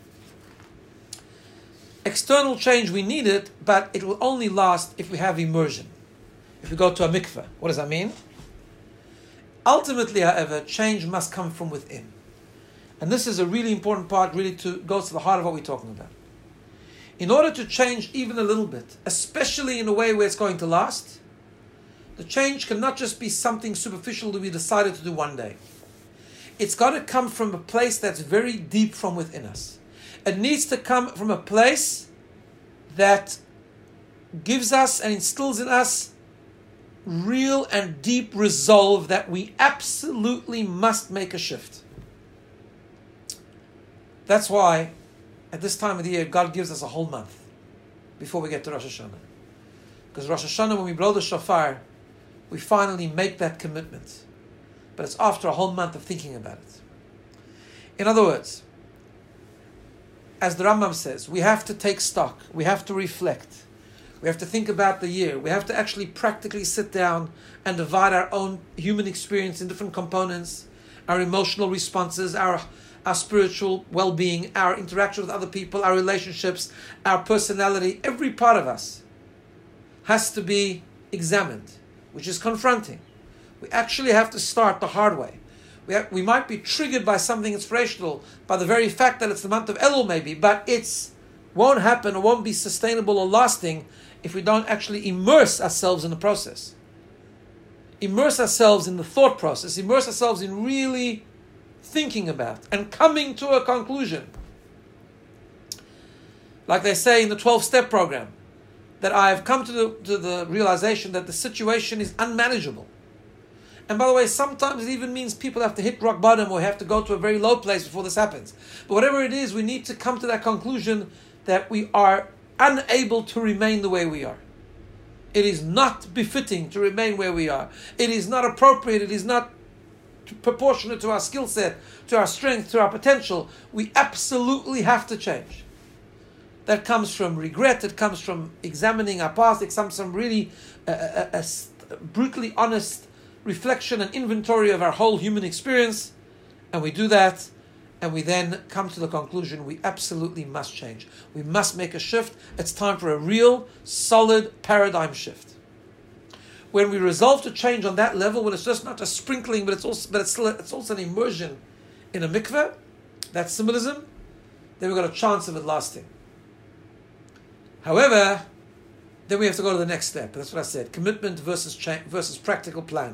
external change, we need it, but it will only last if we have immersion. If we go to a mikveh. What does that mean? Ultimately, however, change must come from within. And this is a really important part, really to go to the heart of what we're talking about. In order to change even a little bit, especially in a way where it's going to last, the change cannot just be something superficial that we decided to do one day. It's got to come from a place that's very deep from within us. It needs to come from a place that gives us and instills in us real and deep resolve that we absolutely must make a shift. That's why at this time of the year God gives us a whole month before we get to Rosh Hashanah. Because Rosh Hashanah, when we blow the shofar, we finally make that commitment. But it's after a whole month of thinking about it. In other words, as the Rambam says, we have to take stock, we have to reflect. We have to think about the year. We have to actually practically sit down and divide our own human experience in different components, our emotional responses, our, our spiritual well-being, our interaction with other people, our relationships, our personality. Every part of us has to be examined, which is confronting. We actually have to start the hard way. We, have, we might be triggered by something inspirational, by the very fact that it's the month of Elul maybe, but it's won't happen or won't be sustainable or lasting if we don't actually immerse ourselves in the process. Immerse ourselves in the thought process. Immerse ourselves in really thinking about and coming to a conclusion. Like they say in the twelve-step program, that I have come to the, to the realization that the situation is unmanageable. And by the way, sometimes it even means people have to hit rock bottom or have to go to a very low place before this happens. But whatever it is, we need to come to that conclusion that we are unable to remain the way we are. It is not befitting to remain where we are. It is not appropriate. It is not proportionate to our skill set, to our strength, to our potential. We absolutely have to change. That comes from regret. It comes from examining our past. It comes from really a, a, a brutally honest reflection and inventory of our whole human experience. And we do that, and we then come to the conclusion we absolutely must change. We must make a shift. It's time for a real, solid paradigm shift. When we resolve to change on that level, when it's just not a sprinkling, but it's also but it's, still, it's also an immersion in a mikveh, that symbolism, then we've got a chance of it lasting. However, then we have to go to the next step. That's what I said. Commitment versus cha- versus practical plan.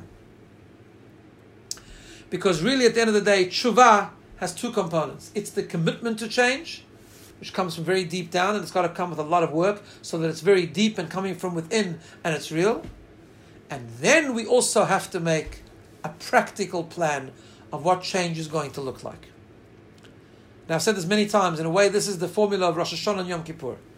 Because really, at the end of the day, tshuva has two components. It's the commitment to change, which comes from very deep down, and it's got to come with a lot of work so that it's very deep and coming from within, and it's real. And then we also have to make a practical plan of what change is going to look like. Now, I've said this many times. In a way, this is the formula of Rosh Hashanah and Yom Kippur.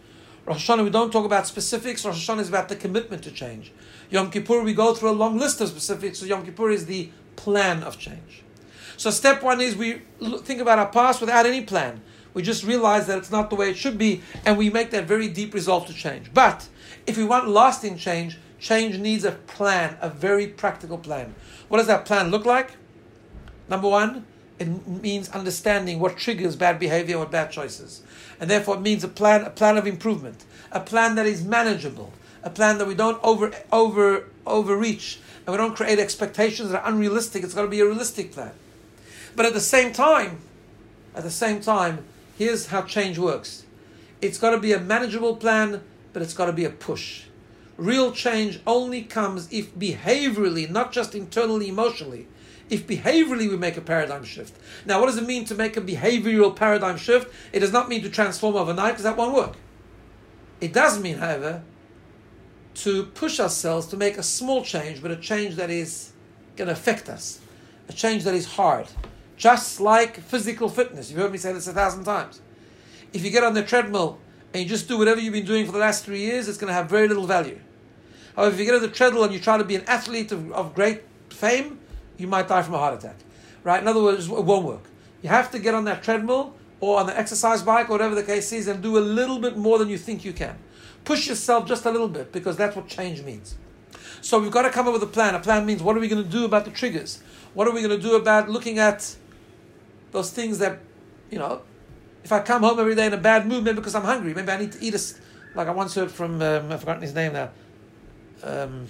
Rosh Hashanah, we don't talk about specifics. Rosh Hashanah is about the commitment to change. Yom Kippur, we go through a long list of specifics. So Yom Kippur is the plan of change. So step one is we think about our past without any plan. We just realize that it's not the way it should be, and we make that very deep resolve to change. But if we want lasting change, change needs a plan, a very practical plan. What does that plan look like? Number one, it means understanding what triggers bad behavior or bad choices. And therefore it means a plan, a plan of improvement, a plan that is manageable, a plan that we don't over over overreach, and we don't create expectations that are unrealistic. It's got to be a realistic plan. But at the same time, at the same time, here's how change works. It's got to be a manageable plan, but it's got to be a push. Real change only comes if behaviorally, not just internally, emotionally, if behaviorally we make a paradigm shift. Now, what does it mean to make a behavioral paradigm shift? It does not mean to transform overnight, because that won't work. It does mean, however, to push ourselves to make a small change, but a change that is going to affect us. A change that is hard. Just like physical fitness. You've heard me say this a thousand times. If you get on the treadmill and you just do whatever you've been doing for the last three years, it's going to have very little value. However, if you get on the treadmill and you try to be an athlete of, of great fame, you might die from a heart attack. Right? In other words, it won't work. You have to get on that treadmill or on the exercise bike or whatever the case is and do a little bit more than you think you can. Push yourself just a little bit, because that's what change means. So we've got to come up with a plan. A plan means, what are we going to do about the triggers? What are we going to do about looking at those things that, you know, if I come home every day in a bad mood, maybe because I'm hungry, maybe I need to eat a, like I once heard from, um, I've forgotten his name now, um,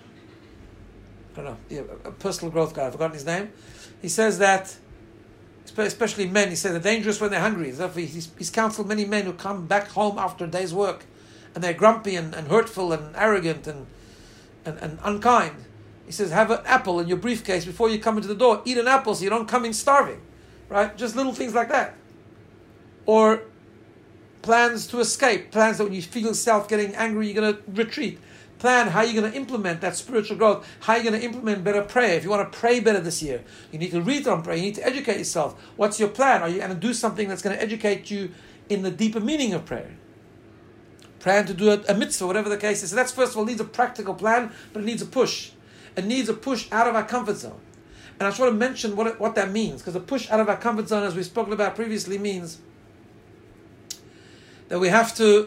I don't know, yeah, a personal growth guy, I've forgotten his name. He says that, especially men, he says they're dangerous when they're hungry. He's, he's counseled many men who come back home after a day's work, and they're grumpy and, and hurtful and arrogant and, and, and unkind. He says, have an apple in your briefcase before you come into the door. Eat an apple so you don't come in starving. Right? Just little things like that. Or plans to escape. Plans that when you feel yourself getting angry, you're going to retreat. Plan how you're going to implement that spiritual growth. How you're going to implement better prayer. If you want to pray better this year, you need to read on prayer. You need to educate yourself. What's your plan? Are you going to do something that's going to educate you in the deeper meaning of prayer? Plan to do a, a mitzvah, whatever the case is. So that's, first of all, needs a practical plan, but it needs a push. It needs a push out of our comfort zone. And I just want to mention what, it, what that means, because a push out of our comfort zone, as we've spoken about previously, means that we have to,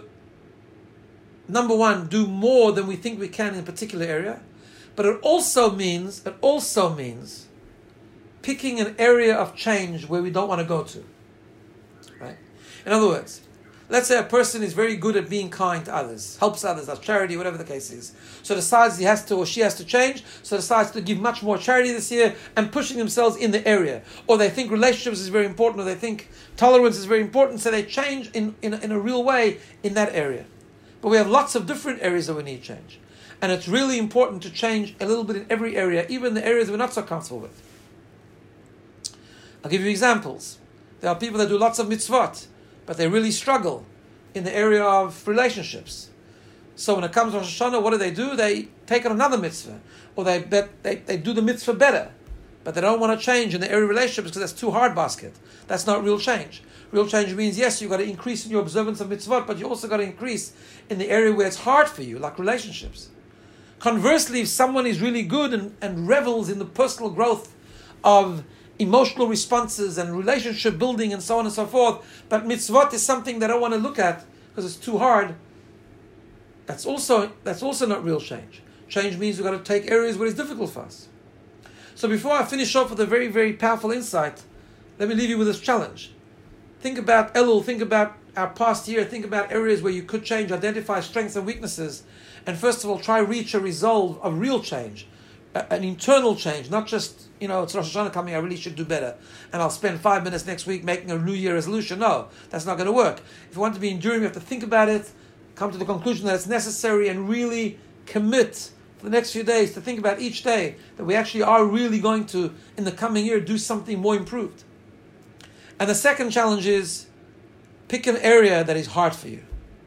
number one, do more than we think we can in a particular area. But it also means, it also means picking an area of change where we don't want to go to. Right? In other words, let's say a person is very good at being kind to others, helps others, does charity, whatever the case is. So decides he has to or she has to change, so decides to give much more charity this year and pushing themselves in the area. Or they think relationships is very important, or they think tolerance is very important, so they change in, in, in a real way in that area. But we have lots of different areas that we need change. And it's really important to change a little bit in every area, even the areas we're not so comfortable with. I'll give you examples. There are people that do lots of mitzvot, but they really struggle in the area of relationships. So when it comes to Rosh Hashanah, what do they do? They take on another mitzvah. Or they, bet, they, they do the mitzvah better. But they don't want to change in the area of relationships because that's too hard basket. That's not real change. Real change means, yes, you've got to increase in your observance of mitzvot, but you also got to increase in the area where it's hard for you, like relationships. Conversely, if someone is really good and, and revels in the personal growth of emotional responses and relationship building and so on and so forth, but mitzvot is something that I don't want to look at because it's too hard, that's also that's also not real change. Change means we've got to take areas where it's difficult for us. So before I finish off with a very, very powerful insight, let me leave you with this challenge. Think about Elul, think about our past year, think about areas where you could change, identify strengths and weaknesses, and first of all, try reach a resolve of real change, an internal change, not just, you know, it's Rosh Hashanah coming, I really should do better, and I'll spend five minutes next week making a New Year resolution. No, that's not going to work. If you want to be enduring, you have to think about it, come to the conclusion that it's necessary, and really commit for the next few days to think about each day that we actually are really going to, in the coming year, do something more improved. And the second challenge is, pick an area that is hard for you.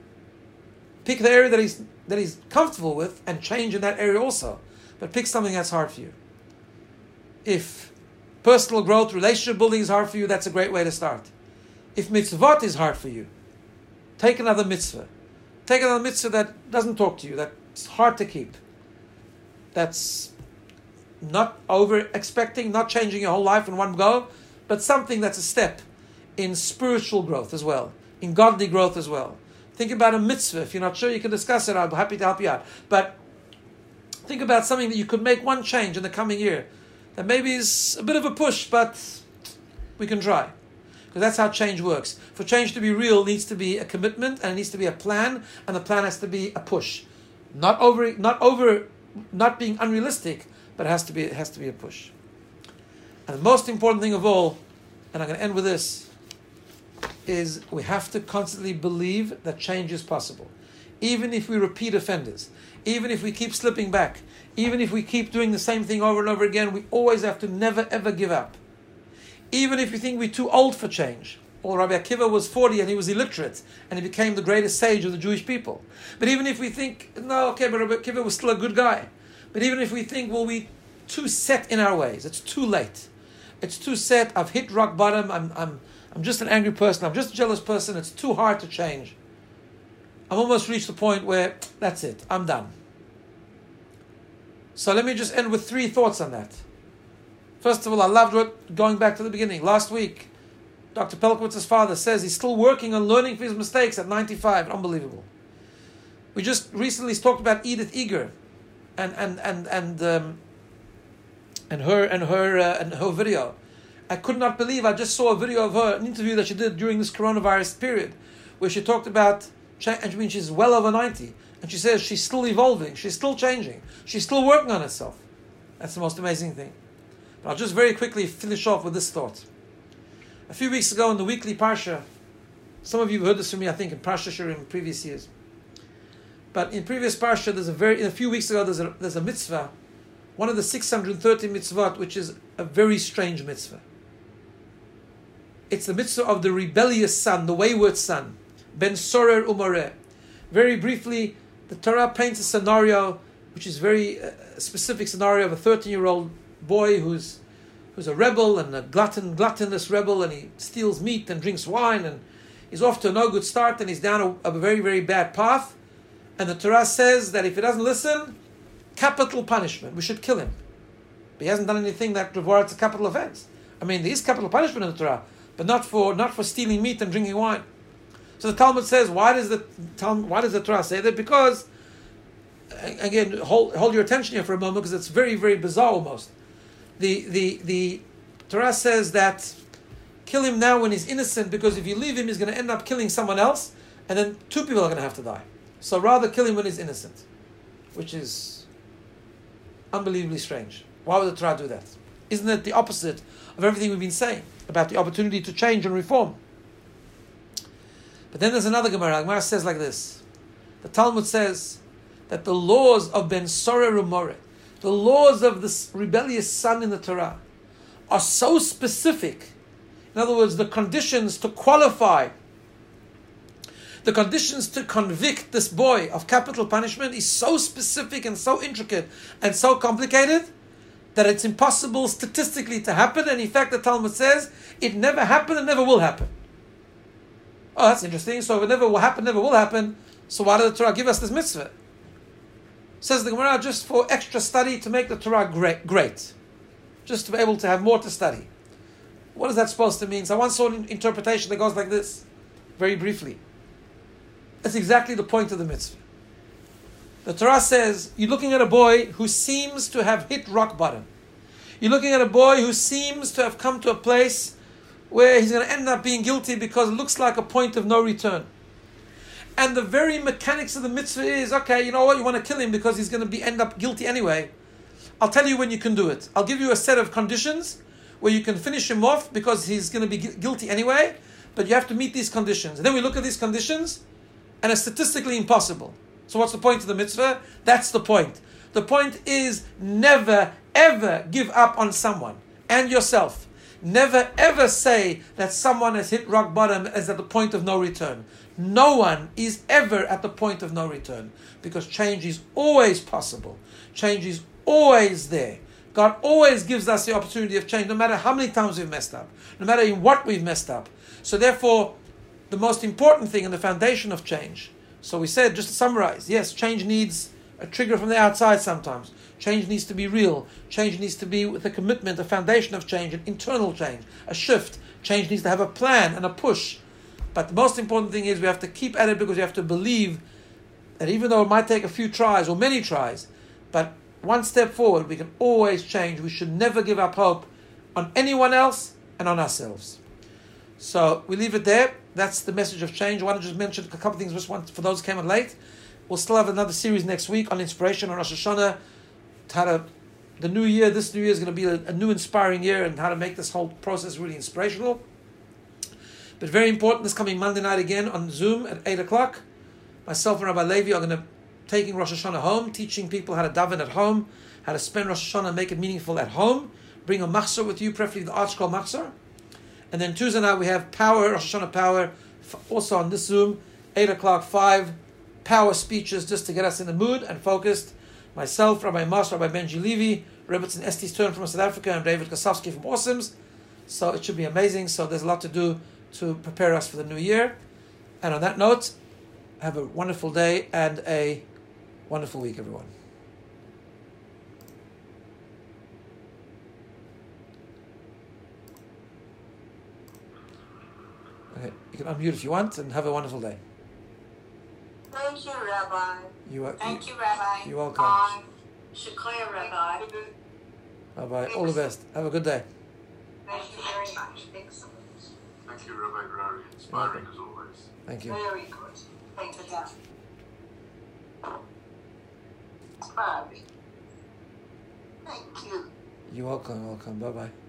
Pick the area that is that he's comfortable with and change in that area also. But pick something that's hard for you. If personal growth, relationship building is hard for you, that's a great way to start. If mitzvot is hard for you, take another mitzvah. Take another mitzvah that doesn't talk to you, that's hard to keep. That's not over expecting, not changing your whole life in one go, but something that's a step in spiritual growth as well, in godly growth as well. Think about a mitzvah. If you're not sure, you can discuss it. I'm happy to help you out. But think about something that you could make one change in the coming year that maybe is a bit of a push, but we can try. Because that's how change works. For change to be real, it needs to be a commitment, and it needs to be a plan, and the plan has to be a push. Not over, not over, not being unrealistic, but it has to be, it has to be a push. And the most important thing of all, and I'm going to end with this, is we have to constantly believe that change is possible. Even if we repeat offenders, even if we keep slipping back, even if we keep doing the same thing over and over again, we always have to never ever give up. Even if you think we're too old for change. Or Rabbi Akiva was forty and he was illiterate and he became the greatest sage of the Jewish people. But even if we think, no, okay, but Rabbi Akiva was still a good guy. But even if we think, well, we're too set in our ways, it's too late. It's too set, I've hit rock bottom, I'm, I'm, I'm just an angry person, I'm just a jealous person, it's too hard to change. I've almost reached the point where, that's it, I'm done. So let me just end with three thoughts on that. First of all, I loved what, going back to the beginning, last week, Doctor Pelkowitz's father says he's still working on learning from his mistakes at ninety-five. Unbelievable. We just recently talked about Edith Eger and and and and um, and her and her uh, and her video. I could not believe I just saw a video of her, an interview that she did during this coronavirus period, where she talked about, and I mean she's well over ninety, and she says she's still evolving, she's still changing, she's still working on herself. That's the most amazing thing. But I'll just very quickly finish off with this thought. A few weeks ago in the weekly Parsha, some of you heard this from me, I think, in Parsha Shirim in previous years. But in previous Parsha, there's a very, a few weeks ago, there's a, there's a mitzvah, one of the six hundred thirty mitzvot, which is a very strange mitzvah. It's the mitzvah of the rebellious son, the wayward son, Ben Sorer Umareh. Very briefly, the Torah paints a scenario, which is very uh, specific scenario of a thirteen-year-old boy who's who's a rebel and a glutton, gluttonous rebel, and he steals meat and drinks wine, and he's off to a no good start, and he's down a, a very, very bad path. And the Torah says that if he doesn't listen, capital punishment. We should kill him. But he hasn't done anything that warrants a capital offense. I mean, there is capital punishment in the Torah, but not for not for stealing meat and drinking wine. So the Talmud says, why does the Talmud, why does the Torah say that? Because, again, hold hold your attention here for a moment, because it's very, very bizarre almost. The the the Torah says that kill him now when he's innocent, because if you leave him, he's going to end up killing someone else, and then two people are going to have to die. So rather kill him when he's innocent, which is unbelievably strange. Why would the Torah do that? Isn't it the opposite of everything we've been saying about the opportunity to change and reform? But then there's another Gemara. Gemara says like this. The Talmud says that the laws of Ben Sorer Umareh, the laws of this rebellious son in the Torah, are so specific. In other words, the conditions to qualify, the conditions to convict this boy of capital punishment is so specific and so intricate and so complicated that it's impossible statistically to happen. And in fact, the Talmud says it never happened and never will happen. Oh, that's interesting. So if it never will happen, never will happen, so why did the Torah give us this mitzvah? Says the Gemara, just for extra study, to make the Torah great, great. Just to be able to have more to study. What is that supposed to mean? So I once saw an interpretation that goes like this, very briefly. That's exactly the point of the mitzvah. The Torah says, you're looking at a boy who seems to have hit rock bottom. You're looking at a boy who seems to have come to a place where he's going to end up being guilty because it looks like a point of no return. And the very mechanics of the mitzvah is, okay, you know what, you want to kill him because he's going to be end up guilty anyway. I'll tell you when you can do it. I'll give you a set of conditions where you can finish him off because he's going to be gu- guilty anyway, but you have to meet these conditions. And then we look at these conditions, and it's statistically impossible. So what's the point of the mitzvah? That's the point. The point is never, ever give up on someone and yourself. Never, ever say that someone has hit rock bottom as at the point of no return. No one is ever at the point of no return, because change is always possible. Change is always there. God always gives us the opportunity of change, no matter how many times we've messed up, no matter in what we've messed up. So therefore, the most important thing and the foundation of change, So we said, just to summarize, yes, change needs a trigger from the outside sometimes. Change needs to be real. Change needs to be with a commitment, a foundation of change, an internal change, a shift. Change needs to have a plan and a push. But the most important thing is we have to keep at it because we have to believe that even though it might take a few tries or many tries, but one step forward, we can always change. We should never give up hope on anyone else and on ourselves. So we leave it there. That's the message of change. I want to just mention a couple of things just want, for those who came in late. We'll still have another series next week on inspiration on Rosh Hashanah. How to, the new year, this new year is going to be a, a new inspiring year, and how to make this whole process really inspirational. But very important, this coming Monday night again on Zoom at eight o'clock. Myself and Rabbi Levi are going to taking Rosh Hashanah home, teaching people how to daven at home, how to spend Rosh Hashanah and make it meaningful at home. Bring a machzor with you, preferably the ArtScroll machzor. And then Tuesday night we have Power, Rosh Hashanah Power, also on this Zoom, eight o'clock, five power speeches just to get us in the mood and focused. Myself, Rabbi Mas, Rabbi Benji Levy, Rebbetzin Esti Stern from South Africa, and David Kosovsky from Awesomes. So it should be amazing. So there's a lot to do to prepare us for the new year. And on that note, have a wonderful day and a wonderful week, everyone. Okay, you can unmute if you want, and have a wonderful day. Thank you, Rabbi. You are, Thank you, you, Rabbi. You're welcome. Um, Shukriya, Rabbi. Bye bye. All the best. Have a good day. Thank you very much. Excellent. Thank you, Rabbi Brari. Inspiring as always. Thank you. Very good. Thank you. Inspiring. Thank you. You're welcome. Welcome. Bye bye.